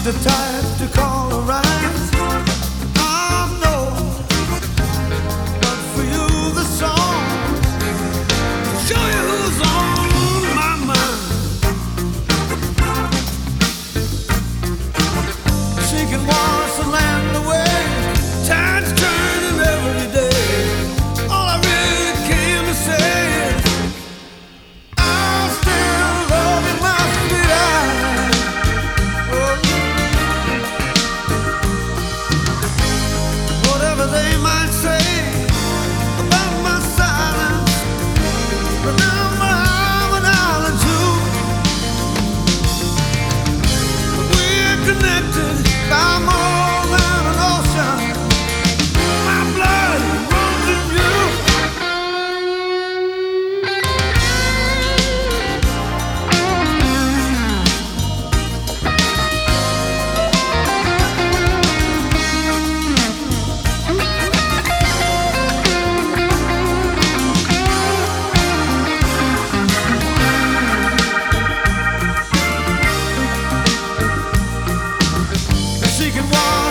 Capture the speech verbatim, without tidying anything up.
the type to call a rise. I know, but for you the song to show you who's on my mind. She can wash the land away, tide's turning every day. All I really came to say is I still love you, my sweet eyes. Whatever they might say about my silence, remember I'm an island too. We're connected by more than an ocean. My blood runs in you. She can walk